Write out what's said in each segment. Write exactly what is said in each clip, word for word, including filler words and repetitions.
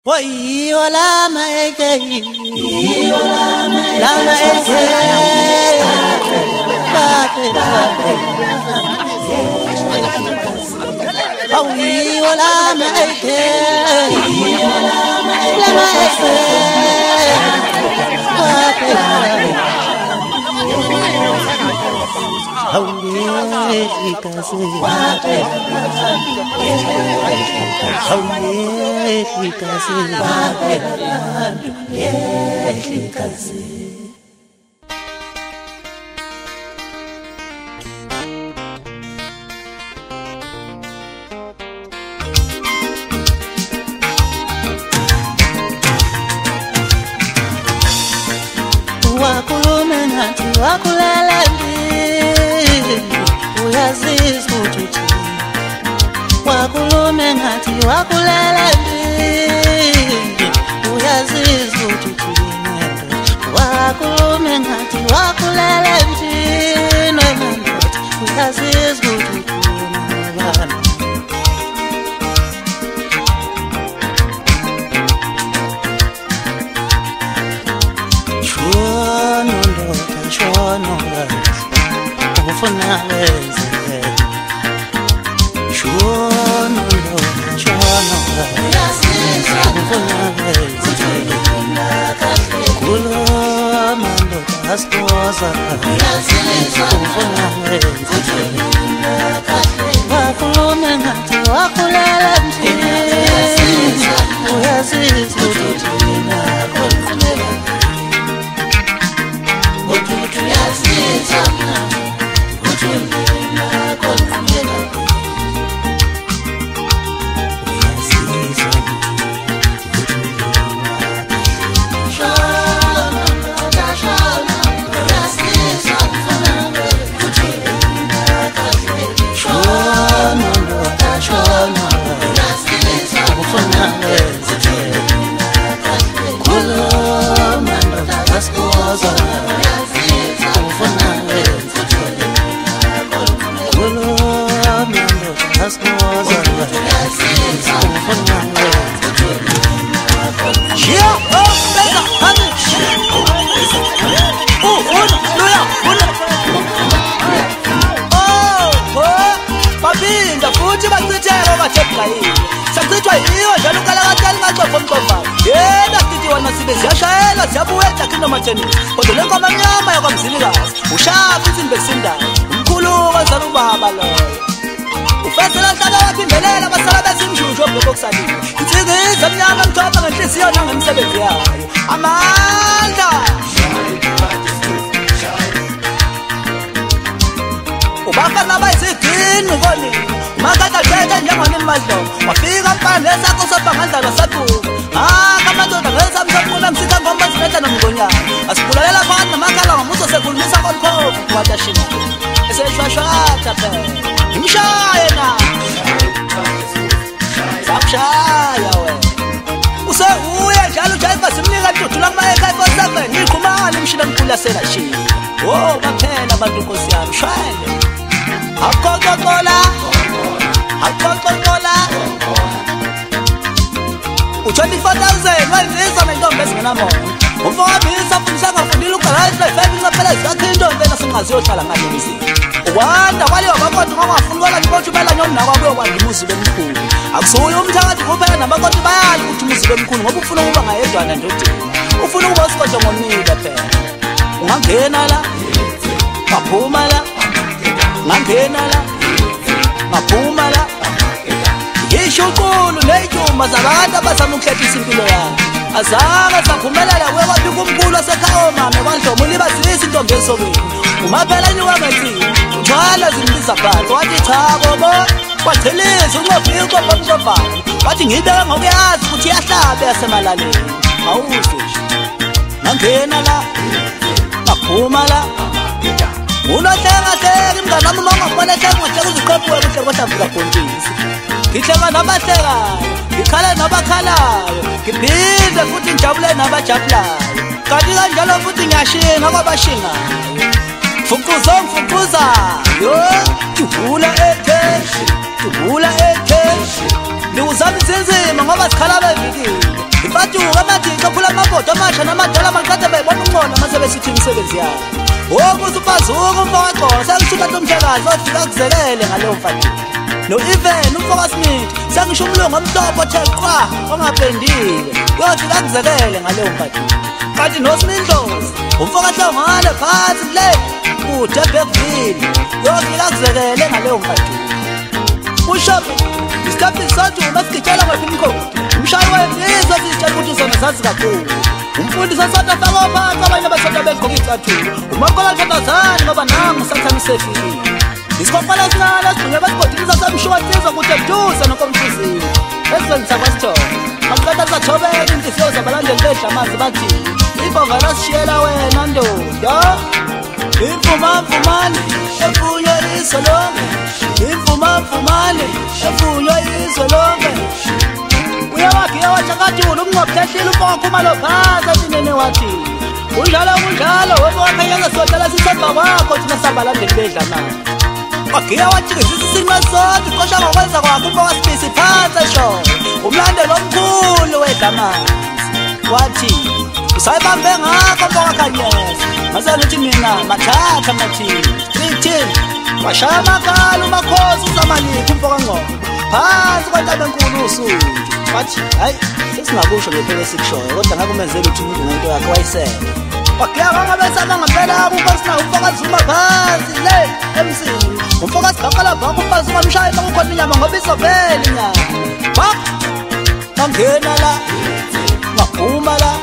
Boy, hola, my gay. Lama ese. Boy, hola, my gay. Lama ese. Howdy, kasi. Howdy, kasi. Wakhulume ngathi wakhulele uyazizwa ukuthi wakhulume ngathi wakhulele uyazizwa ukuthi wakhulume ngathi wakhulele uyazizwa ukuthi shono ndoda shono ufuna wenze shono ndoda shono ufuna wenze kuloma ndoda asitoza ufuna wenze wakhulume ngathi wakhulele mthini uyazizwa ukuthi kodwa le ngoma mnyama yakwamzilikazi ushafi insimbi esindayo umkhulu wazana ubaba loyo ufesela hlala waphindelela abasala besimshushu obhoko kusalile insikiza mnyama mthoba ngenhliziyo nangemsebenzi yayo amandla ubafana bayizigini konini umakada thethe njengonini madlomo wafika mpande sakho sobhangandlalo saphuka akamandoda ngesamsapuna msika ngoma zibetha nomngonyana asibulalela phakathi namakhala ngomuso sekhulumisa konkhophu watashina eseshwashwatha phela imshaye na sakushaya wena useuye njalo ujayiva simnika ntutula kumayeka ifosakwe niqhumana imshila mkhulu yaselashini wo baphela abantu nkosi yami shwele akokokola akokokola u-twenty-four thousand wenzisa nentombi ezingenamoya umfowabisa afundisa ngafundile ugalazi life incaphela zikakhe intombi enasingaziyohlala ngalemzini ukwanda kwaliwa bakoti ngangafuni kola nikothi ubelanye omnakwa kuyokwanda umuzi bemkhulu akusuye umthakathi kuphela nabakoti bayali ukuthi umuzi bemkhulu ngoba ufuna ukuba ngayedwana ndodeni ufuna ukuba usikodwa ngomile phela ungangena la ngaphuma la ngangena la ngaphuma la yishuqulu neyityuma zabantu abazama ukuhlephisa impilo yabo azange saphumelela kwewaphi kumkhulu wasekhaya mame kwandlomo ulibazisa intombi esobeni umaphela niwangathini uthwala zimbiza phansi wathi cha bobo wachelisa uncofika ucopha mcofana wathi ngibeke ngokuyazi ukuthi iyahlabe yasemalaleni awuze nje ngangena la ngaphuma la unohlekahleka imngane wami uma ungabona ehleka ungahleka uziqophuwe kuhle kodwa vikagontisi ngihleka nabahlekayo ngikhala nabakhalayo ngiphinde futhi ngijabule nabajabulayo kanti kanjalo futhi ngiyashinga kwabashingayo fukuza mfukuza yo tuvula ekheshi tuvula ekheshi ndiwuzama izinzima ngoba sikhala bevikile amagoda amasha namadala amaqede bebona umona mase besithi imisebenzi yabo wokuthi ubazuka umfowaqosa elisuka lomhlekazi ofika kuzelele ngaleyo mfati no even umfoka Smith sangisho umlungu omhlophe othe qwa ongapendiwe uyofika kuzelele ngaleyo mfati kanti no Smindlozi umfoka Hlongwane phansi le kude eBergville uyofika kuzelele ngaleyo mfati ushope isikhathi sonke umasigitshela ngaphi imkhodi umshayi wezizwe sizitshela ukuthi uzona zazi kakhulu umfundisi asatha faka phansi abanye abasatha begqoka icathulo umakola Ntandazane ngoba nangu sathana isefile isikopala esincane sigcine besigodini sasemshuwatsizwa kude duze nokomhliziyo esenzisa kwasithole maqeda sathobela inhliziyo zabalandeli bedla amanzi bathi ibhova lasishiyela wena ndoda imvuma mvumane efunyo izwe lonke imvuma mvumane efunyo izwe lonke uyawakhiya wachakatula umnqophehlile umfoka lo phansi asinene wathi unjalo kunjalo wena wakhanyanga sodala sisemva kwakho thina sabalandeli bedla amanzi wakhiya wajikisisa isinqe sonke qosha ngokwenza kwakho umfoka Sibisi phansi esho umlandelo omkhulu wedla amanzi wathi usayibambe ngakho mfoka Khanyisa mase ngithi mina mathatha mathini thini washaya amakhala umakhosi uzamaliphi umfoka Ngcobo phansi kwentaba enkulu usuku wathi hayi sesingakusho ngephela esikushoyo kodwa ngakumenzela ukuthi umuntu ngento yakhe wayisela wakhiya kwangabesana ngempela akukho sina umfoka Zuma phansi le emsini umfoka Sigaqala bakho umbazuma umshaye bakukhona inyama ngoba izovela inyama bak bangena la ngaphuma la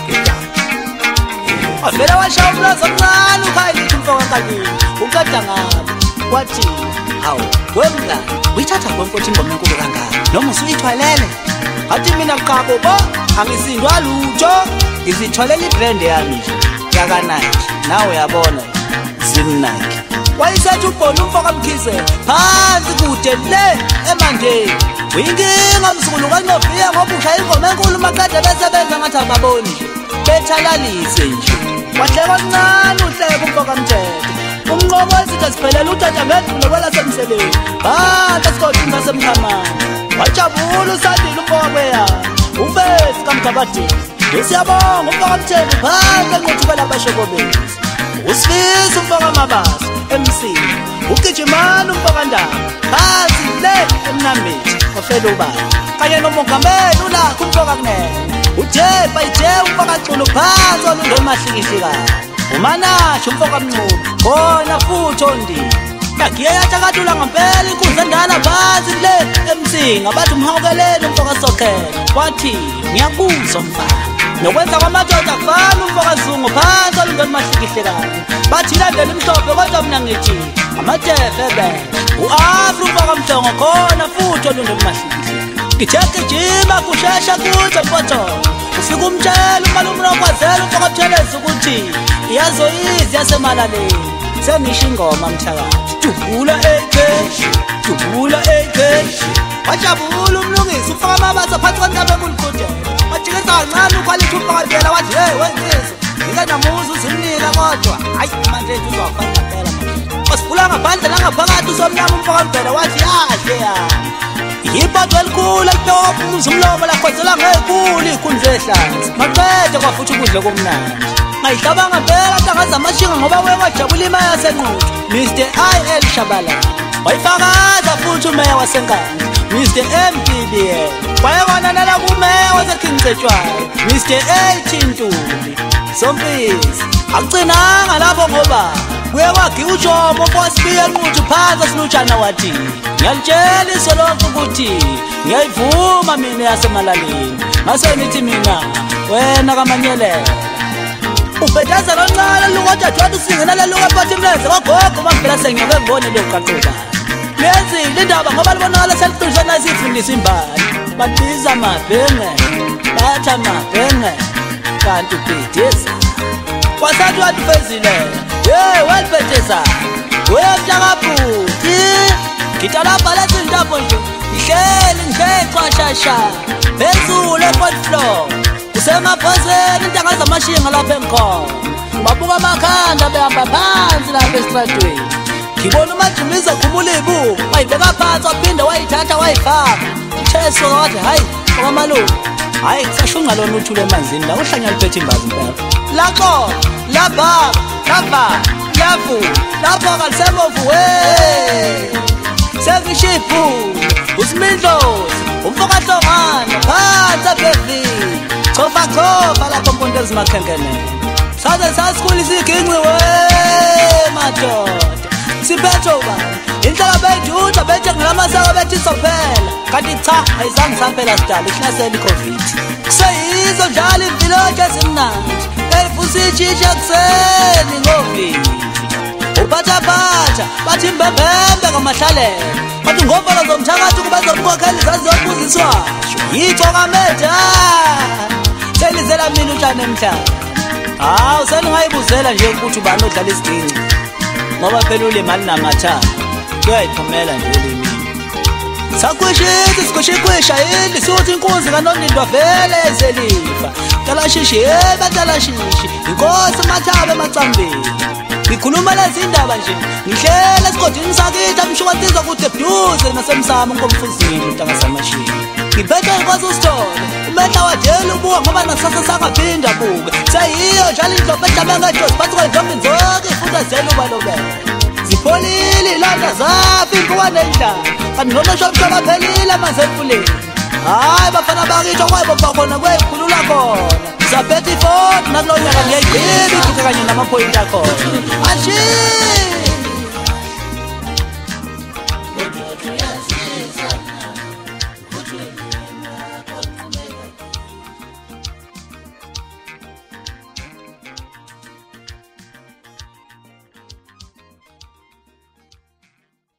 avela washaya umlazo omncane ukhayilithi umfoka Nkanyisa uqeda ngabi wathi hawu wemla uyithatha konke ingoma enkulu kangaka noma usuyithwalele athi mina qhabo bo angisindwa lutho ngizithwalela ibrand yami yaka Nike nawe uyabona Zim Nike wayisethu ubhona umfoka Mkhize phansi kude le emandeni uyinkinga msukulu kaNqoviya ngoba ushaya ingoma enkulu maqede besebenza ngathi ababoni nje bethalalise nje wahleka kancane uhleka umfoka Mthetho umnqobo esithi siphelela uthatha ngedlulo kwelasemseleni bathi sigodini sasemkhamani wajabula usandile umfoka kweya uvesi kaMgabadeni esiyabonga umfoka Mthetho phansi enqothukela abashokobezi uSibisi umfoka Mabaso M C ugijimana umfoka Ndaba phansi le eMnambithi ofela ubaba kanye nomongameli ulakho umfoka Kunene uJepa ije umfoka Xulu phansi olundo emahlikihlikayo uManashe umfoka Mncube khona futhi ondini yagiye yachakatula ngempela inkundla endala phansi le emsinga bathi umhakeleni umfoka Sokhela wathi ngiyakuzwa mfana nokwenza kwamadoda kufana umfoka Zungu phansi olundo emahlikihlikayo bathi landela imhlophe kodwa mina ngithi amatefe be uAfro umfoka Mhlongo khona futhi olundo emahlikihlikayo ngitheke jima kushesha kuze mfotho ufika umtshela umalume nokwazela umfoka Buthelezi ukuthi iyazoyizi yasemalaleni sengisho ingoma Mthakathi dubula A K dubula A K wajabula umlungisi umfoka Mabaso phansi kwentaba enkulu kude wajikisa kancane ukhwalithi umfoka Vela wathi hey wenzisa ngike namuza uzimnika kodwa hayi manje uzofana ngempela manje wasivula ngaphandle langaphakathi usomnyama umfoka Vela wathi yahle ya ibhodwe elikhulu elitop umzumlomo lakhwezela ngekhulu ikhundla ehlanzi maqede kwafuthi ukudla komnandi ngayihlabanga phela ntangaza amashinga ngoba wewajabula imaya yasenquthu Mister I L Shabalala wayifakaza futhi umeya wasenkandla Mister M P B L wayekona nala kumeya waseKingsetshwayo Mister A Ntuli Sompisi akucinanga lapho ngoba kuye kwagika uJomo mfosibiye enquthu phansi sinutshana wathi ngiyalitshela isolonke ukuthi ngiyayivuma mina yasemalaleni mase nithi mina wena kaManyelela ubhedazela kancane lukodwa wathi usingena leluka phathi mlenze kwagogo mangivela sengiyeke ngibone le qaqoba lenzile indaba ngoba libonakala selifundisa nasifundisa imbali babiza amabhenge bathi amabhenge kanti ubhedeza kwasathi wathi ufezile hey welibhedeza wemhlakabhuti ngitalapha lezindaba nje ihleli ngexashasha phezulu e-fourth floor kusemabhozeni intanga zamashinga lapha enkhona babuka amakhanda behamba phansi lapha esitradweni ngibona uMajimiza khumula ibuko wayibeka phansi waphinda wayithatha wayifaka uCheso wathi hayi okwamalume hayi kusashunqa lona uthule emanzini la uhlanya liphethe imbazi impela laqo labha lava lavu lapho kalisemovu we sevishipu usimindlozi umfokahlongana phansi bevi chofa chofa lapho mpondo ezimakhenkene saze sasikhulisa iginci we madoda siphetho ba indlela bejuda bethe ngilamasawa bethi sophela kanti cha ayizange saphela sidala ihlasela iCovid kuseyizo njalo impilo ezimnandi eyifusitshisha kuseni ngovithi uphatha phatha bathi mbembembe ngamahlalela bathi ngobhala zomthakathi kuba zomkhokheli zaziyobuziswa yitho kameda selizela mina utshane emhlaba hawu seningayibuzela nje ukuthi ubani odlala isidinci ngoba phela ulimali namatha kuyayiphumela nje ulimi sakwishisa sikwishikwisha yini siuthi inkunzi kanonindwa vele ezelifa talashishi ebatalashisi inkosi mathabe emacambeni ngikhuluma lezi indaba nje ngihlela esigodini sakithi amshukatiza kude buduze nasemsamo ngomfuzini utangasamashini ngiphethe inkosi usithole umehla wadela ubuka ngoba nasasa sangaphinda buke seyiyo njalo indlovu ejabe ngajosi phansi kwendlovu inzoki ifuta zela ubalobele zipholile ilanda zaphi impuka nendlala kanti noma shomshoma phelile amanzi emfuleni hayi bafana bakithi okwayibopha khona kweyikhulula khona zaphethe ifoni nakulo nyaka ngiyayigqiba ikhuthe kanye namaphoyinti akhona ashi